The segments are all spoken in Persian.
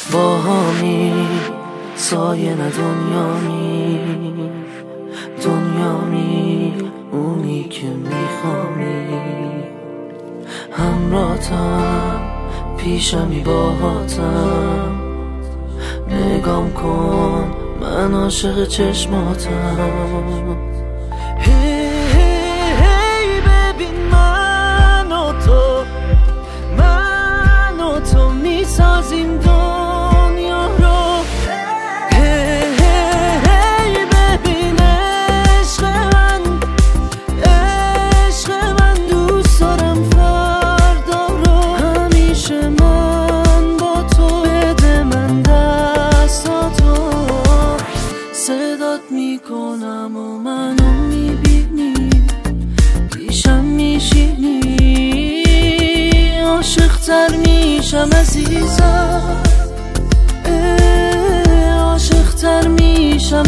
با همی سایه نه دنیامی اونی که میخوامی، همراهتم پیشمی باهاتم، نگام کن من عاشق چشماتم. هی ببین من و تو میسازیم دنیا رو. هی ببین عشق من دوست دارم فردا رو. همیشه من با تو، بده من دستاتو. صدات میکنم و منو میبینی، پیشم میشینی، عاشق‌تر میشم عزیزم، عاشق‌تر میشم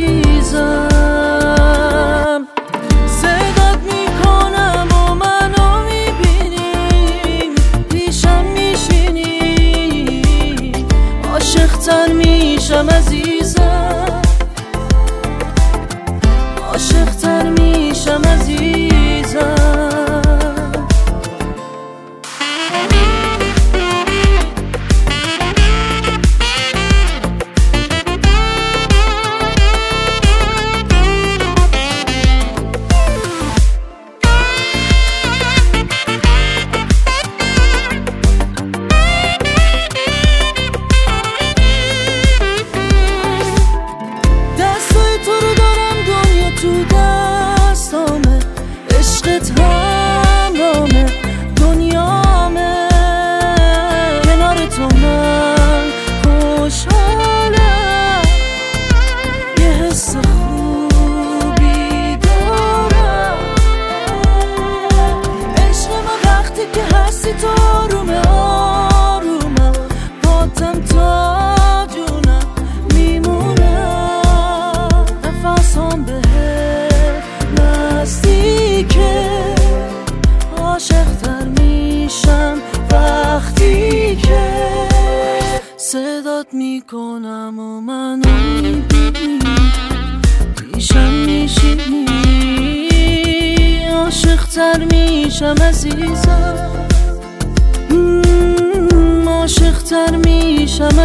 عزیزم. صدات میکنم و منو میبینی، پیشم میشینی، عاشق‌تر میشم عزیزم، عاشق‌تر میشم عزیزم. تو دستامه، عشقت همرامه، دنیامه، کنار تو من خوشحالم، یه حس خوبی دارم. عشق من وقتی که هستی تو آرومه، باتم تا جونم میمونم، نفسم به عاشق‌تر میشم وقتی که صدات میکنم و منو میبینی، پیشم میشینی، عاشق‌تر میشم عزیزم، عاشق‌تر میشم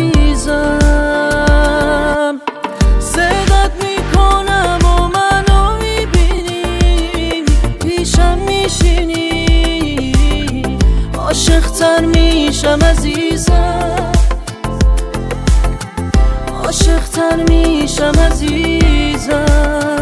عزیزم. صدات میکنم و منو میبینی، پیشم میشینی، عاشق‌تر میشم عزیزم، عاشق‌تر میشم عزیزم.